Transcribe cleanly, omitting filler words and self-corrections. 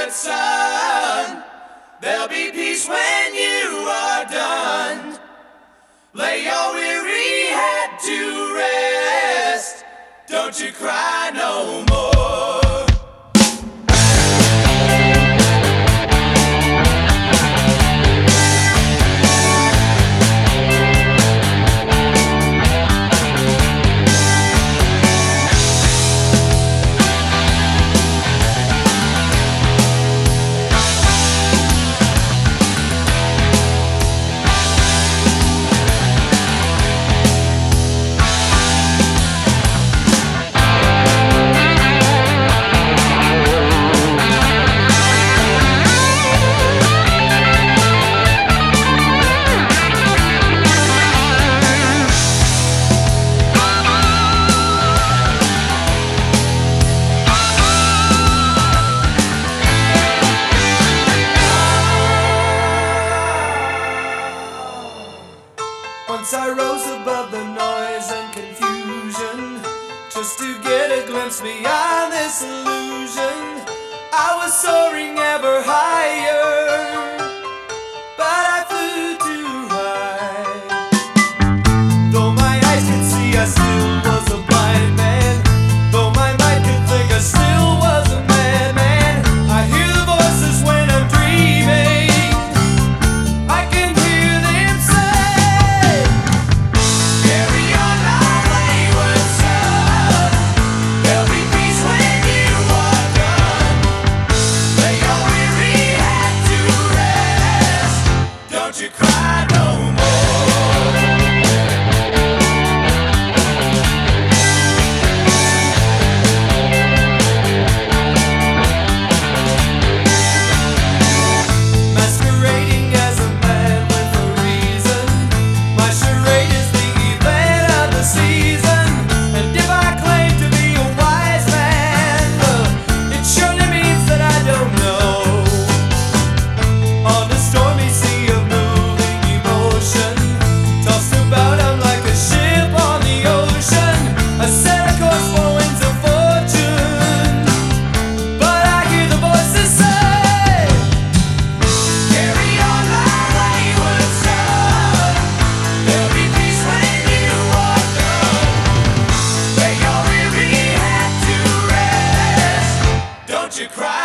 setting sun. There'll be peace when you are done. Lay your weary head to rest. Don't you cry no more. Once I rose above the noise and confusion, just to get a glimpse beyond this illusion. I was soaring ever higher, but I flew too high. Though my eyes could see, I still was a blind man. Though my mind could think, I still was a madman. I hear the voices when I'm dreaming. I can hear them say, carry on our wayward son. There'll be peace when you are done. Lay your weary head to rest. Don't you cry no more. Masquerading as a man with a reason. My charade is the event of the season. And if I claim to be a wise man, it surely means that I don't know. On a stormy sea of moving emotion, tossed about I'm like a ship on the ocean. I set a course for winds of fortune, but I hear the voices say, carry on our wayward son. There'll be peace when you are done. Lay your weary head to rest. Don't you cry